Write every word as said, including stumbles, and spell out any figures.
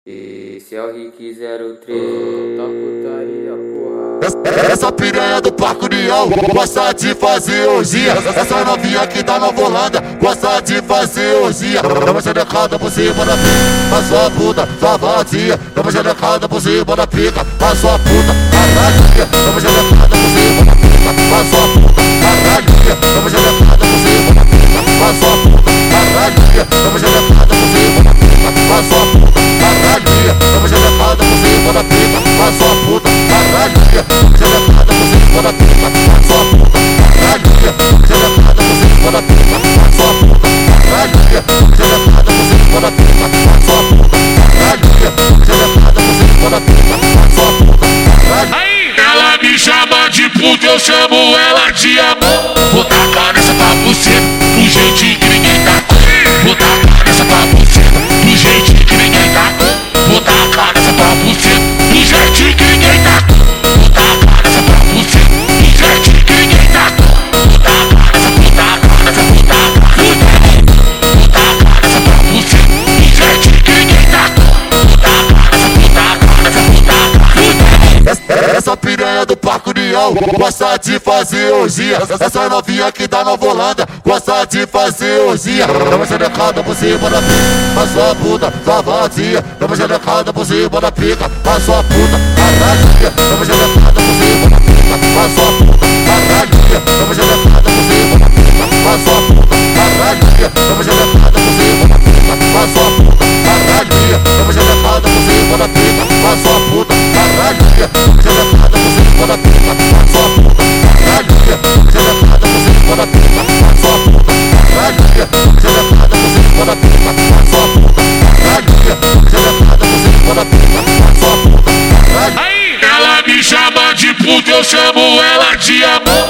Esse é o Rick zero três, tá putaria, porra. Essa, essa piranha do Parque União gosta de fazer orgia. Essa novinha aqui da Nova Holanda gosta de fazer orgia. Dá uma xerecada por cima da pica, a sua puta, sua vazia. Dá uma xerecada por cima da pica, a sua puta, caralho. Dá uma xerecada por cima da pica, a sua puta, caralho. Dá uma xerecada por cima da pica, a sua puta, caralho. Dá uma xerecada por cima da pica, a sua puta, caralho. Dá uma xerecada por cima da pica, a sua puta, caralho. Xerecada por cima da pica, a sua puta, caralho. Xerecada por cima da pica, a sua puta, caralho. Xerecada por cima da pica, a sua puta, caralho. Xerecada por cima da pica, a sua puta, caralho. Ela me chama de puta, eu chamo ela de amor. Vou tacar nessa tua buceta, do jeitinho que ninguém tacou. Vou tacar nessa tua buceta, do jeitinho que ninguém tacou. Vou tacar nessa tua buceta, do jeitinho que ninguém tacou. Vou tacar nessa tua buceta, do jeitinho que ninguém tacou. Vou tacar nessa puta, nessa puta, vou tacar nessa tua buceta, do jeitinho que ninguém tacou. Vou tacar nessa puta, nessa puta, Essa, essa piranha do Parque União gosta de fazer orgia. Essa novinha aqui da Nova Holanda gosta de fazer orgia. Dá uma xerecada por cima da pica, a sua puta, sua vazia. Dá uma xerecada por cima da pica, a sua puta, caralho. Dá uma xerecada por cima da pica, a sua puta, caralho. Dá uma xerecada por cima da pica, a sua puta, caralho. Dá uma xerecada por cima da pica, a sua puta, caralho. Dá uma xerecada por cima da pica, a sua puta, caralho. Xerecada por cima da pica, a sua puta, caralho. Xerecada por cima da pica, a sua puta, caralho. Xerecada por cima da pica, a sua puta, caralho. Xerecada por cima da pica, a sua puta, caralho. ela me chama de puta, eu chamo ela de amor.